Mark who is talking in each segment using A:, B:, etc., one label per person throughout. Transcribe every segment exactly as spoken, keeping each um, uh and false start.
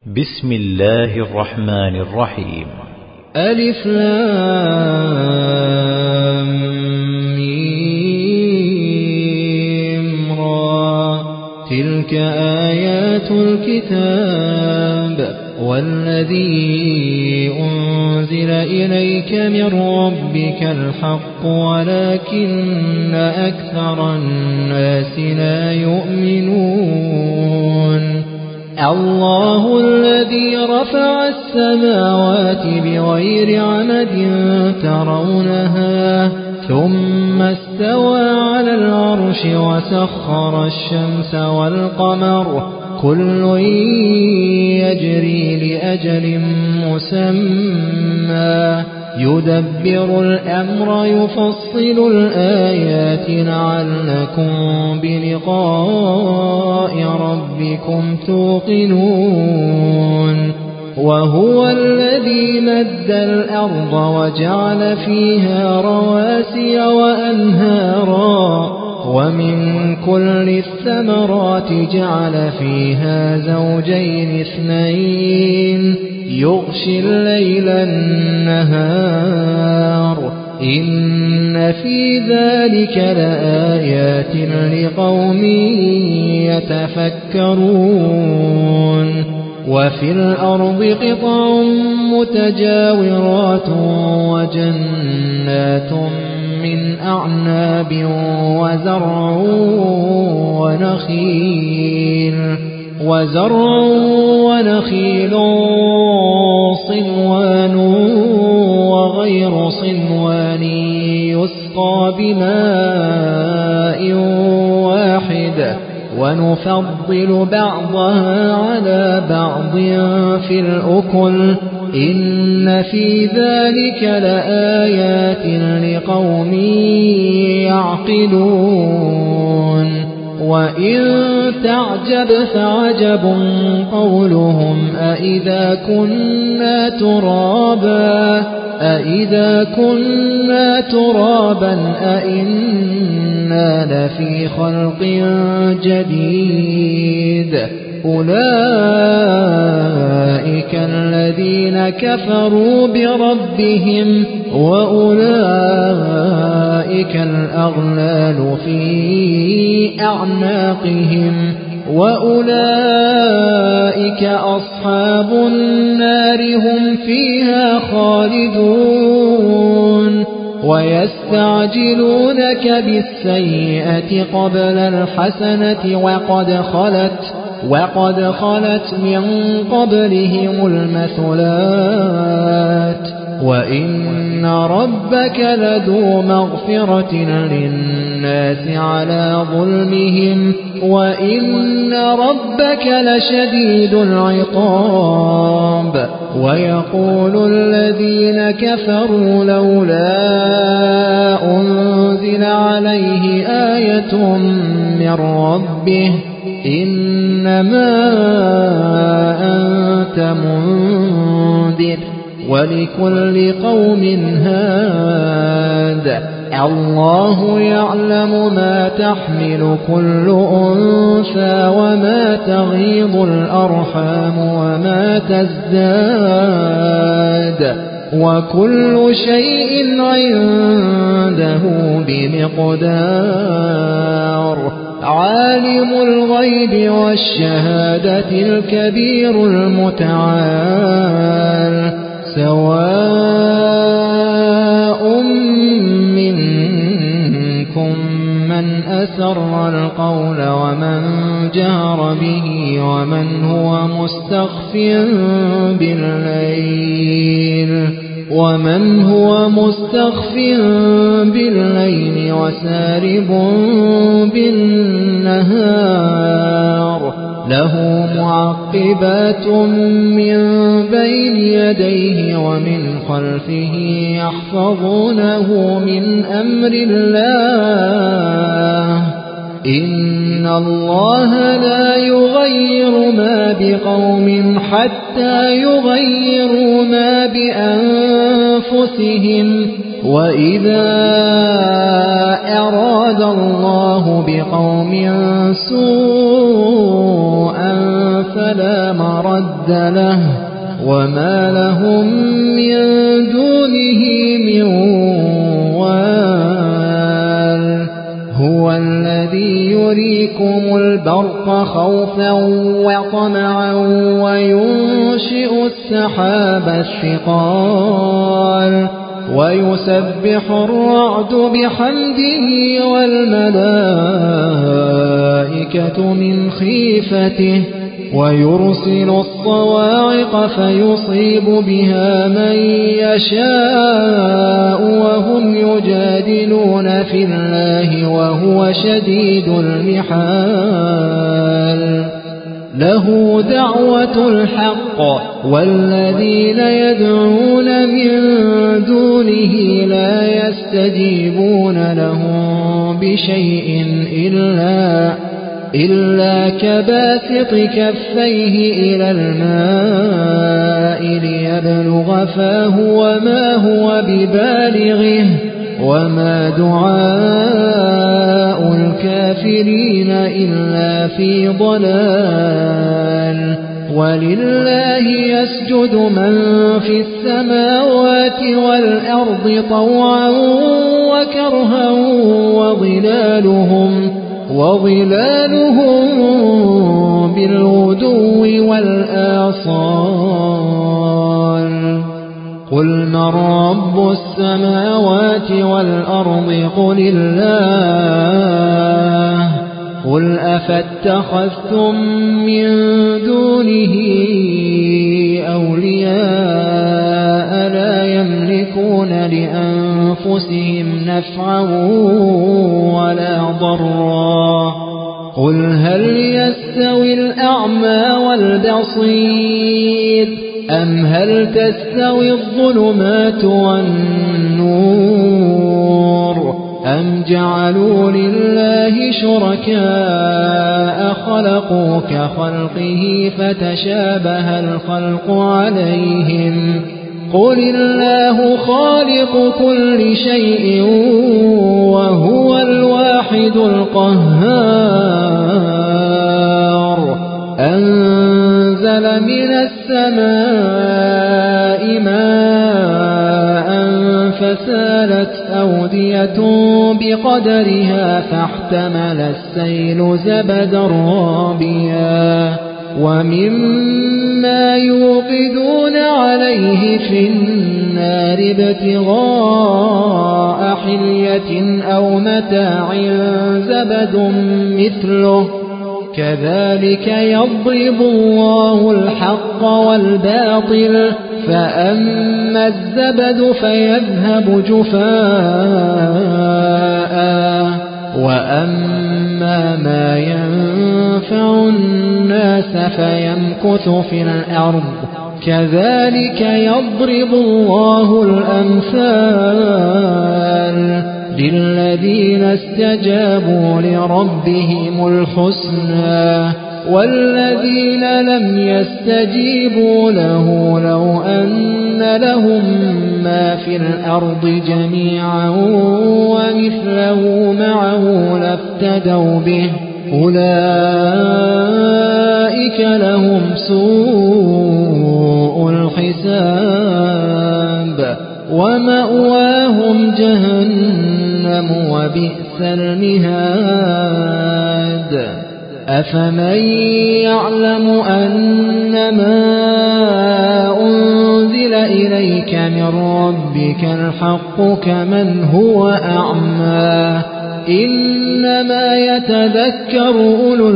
A: بسم الله الرحمن الرحيم.
B: ألف لام ميم را. تلك آيات الكتاب والذي أنزل إليك من ربك الحق ولكن أكثر الناس لا يؤمنون. الله الذي رفع السماوات بغير عمد ترونها ثم استوى على العرش وسخر الشمس والقمر كل يجري لأجل مسمى يدبر الأمر يفصل الآيات لعلكم بلقاء ربكم توقنون. وهو الذي مد الأرض وجعل فيها رواسي وأنهارا ومن كل الثمرات جعل فيها زوجين اثنين يغشي الليل النهار إن في ذلك لآيات لقوم يتفكرون. وفي الأرض قطع متجاورات وجنات من أعناب وزرع ونخيل وزرع ونخيل صنوان وغير صنوان يسقى بماء واحد ونفضل بعضها على بعض في الأكل إن في ذلك لآيات لقوم يعقلون. وإن تعجب فعجب قولهم أإذا كنا ترابا أإذا كنا ترابا أإنا لفي خلق جديد أولئك الذين كفروا بربهم وأولئك الأغلال في أعناقهم وأولئك أصحاب النار هم فيها خالدون. ويستعجلونك بالسيئة قبل الحسنة وقد خلت وقد خلت من قبلهم المثلات وإن ربك لذو مغفرة للناس على ظلمهم وإن ربك لشديد العقاب. ويقول الذين كفروا لولا أنزل عليه آية من ربه إنما أنت منذر ولكل قوم هاد الله يعلم ما تحمل كل أنثى وما تغيض الأرحام وما تزداد وكل شيء عنده بمقدار. عالم الغيب والشهادة الكبير المتعال سواء منكم من أسر القول ومن جهر به ومن هو مستخف بالليل ومن هو مستخف بالليل وسارب بالنهار له معقبات من بين يديه ومن خلفه يحفظونه من أمر الله إن الله لا يغير ما بقوم حتى يغيروا ما بأنفسهم وإذا أراد الله بقوم سوءا فلا مرد له وما لهم من دونه من وال هو الذي يريكم البرق خوفا وطمعا وينشئ السحاب الثقال ويسبح الرعد بحمده والملائكة من خيفته ويرسل الصواعق فيصيب بها من يشاء وهم يجادلون في الله وهو شديد المحال له دعوة الحق والذين يدعون من دونه لا يستجيبون لهم بشيء إلا إلا كباسط كفيه إلى الماء ليبلغ فاه وما هو ببالغه وما دعاء الكافرين إلا في ضلال ولله يسجد من في السماوات والأرض طوعا وكرها وظلالهم وظلالهم بالغدو والآصال قل من رب السماوات والأرض قل الله قل أفاتخذتم من دونه أولياء لا يملكون لأنفسهم نفعا ولا ضرا قل هل يستوي الأعمى والبصير أم هل تستوي الظلمات والنور أم جعلوا لله شركاء خلقوا كخلقه فتشابه الخلق عليهم قل الله خالق كل شيء وهو الواحد القهار أنزل من السماء ماء فسالت أودية بقدرها فاحتمل السيل زبدا رابيا ومما يوقدون عليه في النار ابتغاء حلية أو متاع زبد مثله كذلك يضرب الله الحق والباطل فأما الزبد فيذهب جفاء وأما ما ينفع الناس فيمكث في الأرض كذلك يضرب الله الأمثال للذين استجابوا لربهم الحسنى والذين لم يستجيبوا له لو أن لهم ما في الأرض جميعا ومثله معه لافتدوا به أولئك لهم سوء الحساب ومأواهم جهنم وبئس المهاد أفمن يعلم أنما أنزل إليك من ربك الحق كمن هو أعمى إنما يتذكر أولو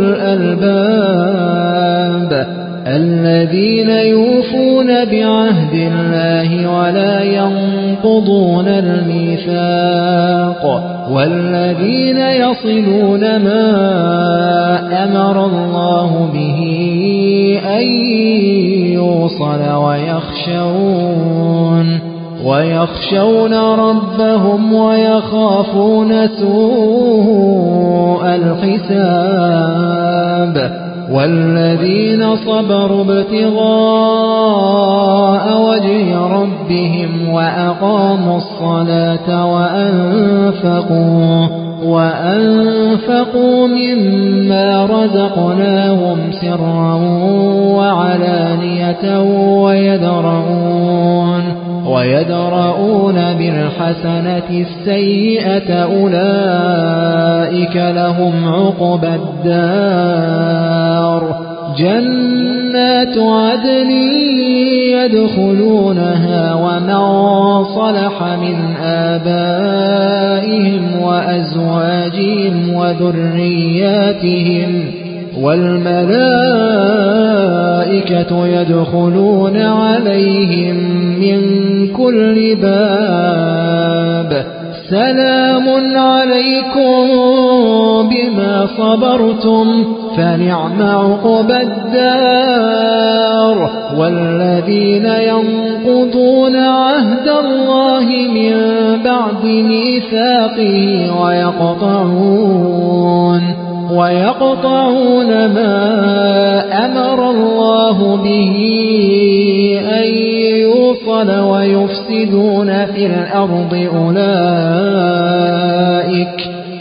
B: الألباب الذين يوفون بعهد الله ولا ينقضون الميثاق والذين يصلون ما أمر الله به أن يوصل ويخشون ويخشون ربهم ويخافون سوء الحساب والذين صبروا ابتغاء وجه ربهم وأقاموا الصلاة وأنفقوا وأنفقوا مما رزقناهم سرا وعلانية ويدرؤون ويدرؤون بالحسنة السيئة أولئك لهم عقبى الدار جنات عدن يدخلونها ومن صلح من آبائهم وأزواجهم وذرياتهم والملائكة يدخلون عليهم من كل باب سلام عليكم بما صبرتم فنعم عقبى الدار والذين ينقضون عهد الله من بعد ميثاقه ويقطعون ويقطعون ما أمر الله به أن يوصل ويفسدون في الأرض أولئك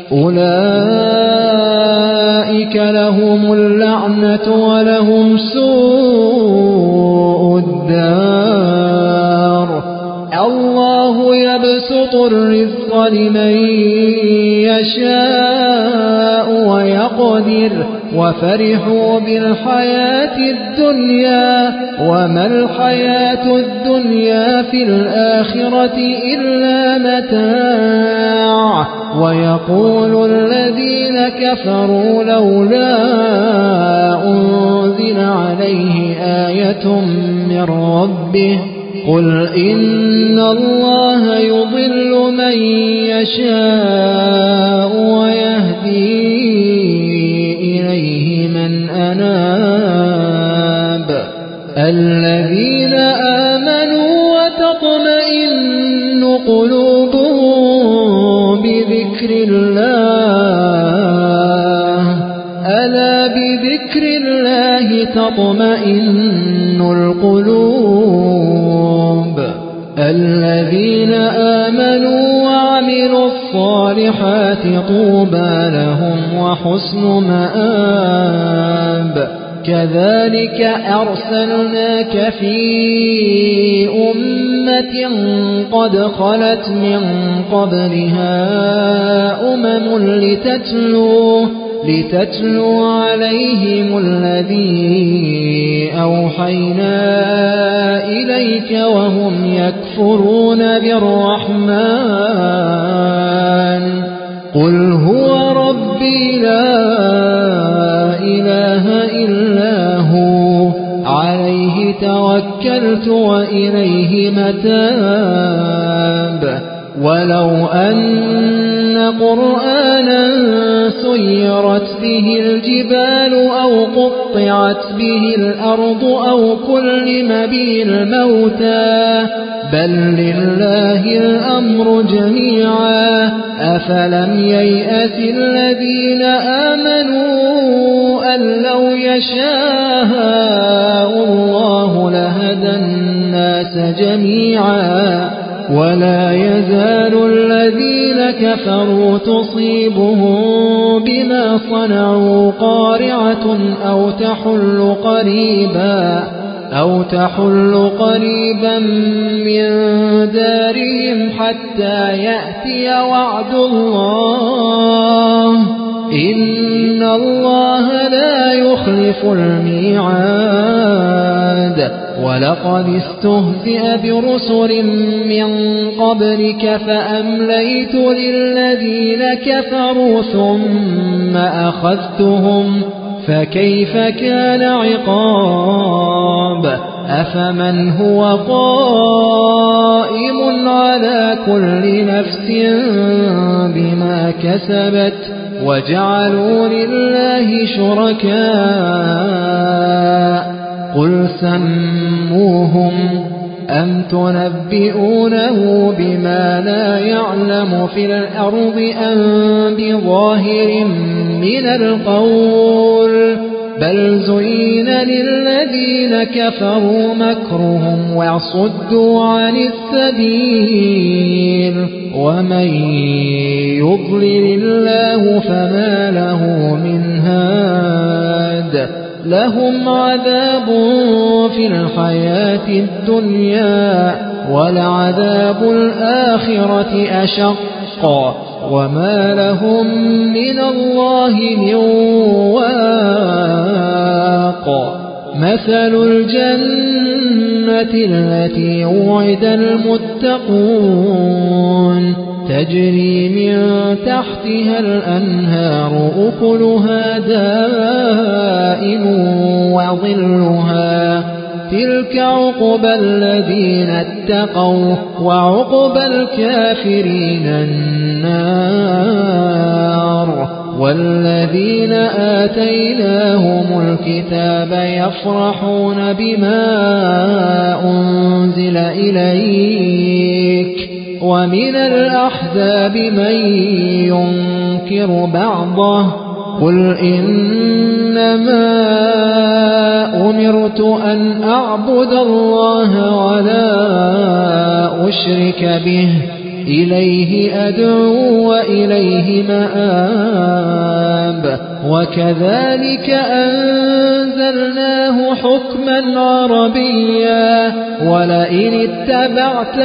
B: أولئك لهم اللعنة ولهم سوء الدار الله يبسط الرزق لمن يشاء ويقدر وفرحوا بالحياة الدنيا وما الحياة الدنيا في الآخرة إلا متاع ويقول الذين كفروا لولا أنزل عليه آية من ربه قل إن الله يضل من يشاء ويهدي إليه من أناب الذين آمنوا وتطمئن قلوبهم بذكر الله ألا بذكر الله تطمئن القلوب الذين آمنوا وعملوا الصالحات طوبى لهم وحسن مآب كذلك أرسلناك في أمة قد خلت من قبلها أمم لتتلو لتتلو عليهم الذي أوحينا إليك وهم يكفرون بالرحمن قل هو ربي لا إله إلا هو عليه توكلت وإليه متاب ولو أن قرآنا سيرت به الجبال أو قطعت به الأرض أو كلم به الموتى بل لله الأمر جميعا أفلم ييأس الذين آمنوا أن لو يشاء الله لهدى الناس جميعا ولا يزال الذين كفروا تصيبهم بما صنعوا قارعة أو تحل قريبا أو تحل قريبا من دارهم حتى يأتي وعد الله إن الله لا يخلف الميعاد ولقد استهزئ برسل من قبلك فأمليت للذين كفروا ثم أخذتهم فكيف كان عقاب أفمن هو قائم على كل نفس بما كسبت وجعلوا لله شركاء قل سموهم أم تنبئونه بما لا يعلم في الأرض أم بظاهر من القول بل زين للذين كفروا مكرهم وصدوا عن السبيل ومن يضلل الله فما له من هاد لهم عذاب في الحياة الدنيا ولعذاب الآخرة أشق وما لهم من الله من واق مثل الجنة التي وعد المتقون تجري من تحتها الأنهار أكلها دائم وظلها تلك عقبى الذين اتقوا وعقبى الكافرين النار والذين آتيناهم الكتاب يفرحون بما أنزل إليك ومن الأحزاب من ينكر بعضه قل إنما أمرت أن أعبد الله ولا أشرك به إليه أدعو وإليه مآب وكذلك أنزلناه حكما عربيا ولئن اتبعت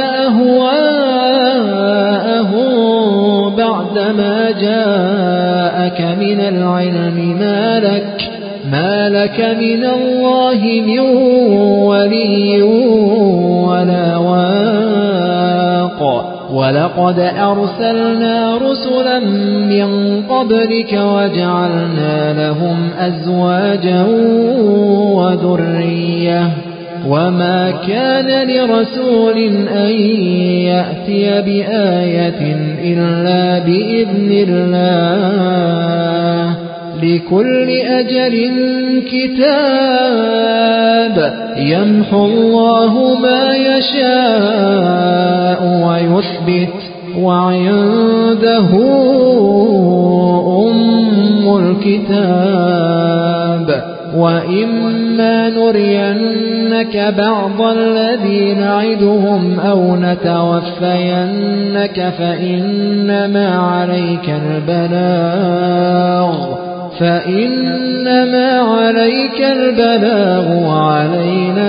B: أهواءهم بعدما جاءك من العلم ما لك ما لك من الله من ولي ولا واق ولقد أرسلنا رسلا من قبلك وجعلنا لهم أزواجا وذرية وما كان لرسول أن يأتي بآية إلا بإذن الله لكل أجل كتاب يمحو الله ما يشاء ويثبت وعنده أم الكتاب وإما نرينك بعض الذي نعدهم أو نتوفينك فإنما عليك البلاغ فإنما عليك البلاغ وعلينا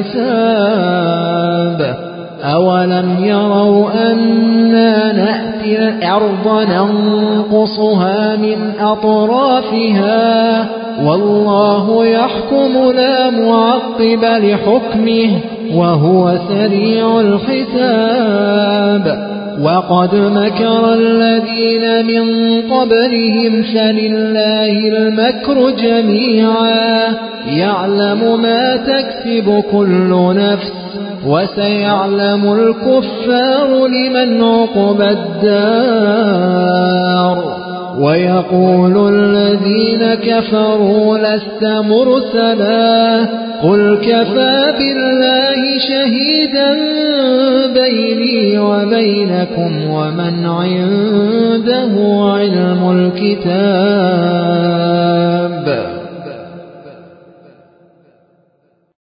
B: الحساب أولم يروا أنا نأتي الأرض ننقصها من أطرافها والله يحكم لا معقب لحكمه وهو سريع الحساب وقد مكر الذين من قبلهم فلله المكر جميعا يعلم ما تكسب كل نفس وسيعلم الكفار لمن عقبى الدار ويقول الذين كفروا لست مرسلا قل كفى بالله شهيدا بيني وبينكم ومن عنده علم الكتاب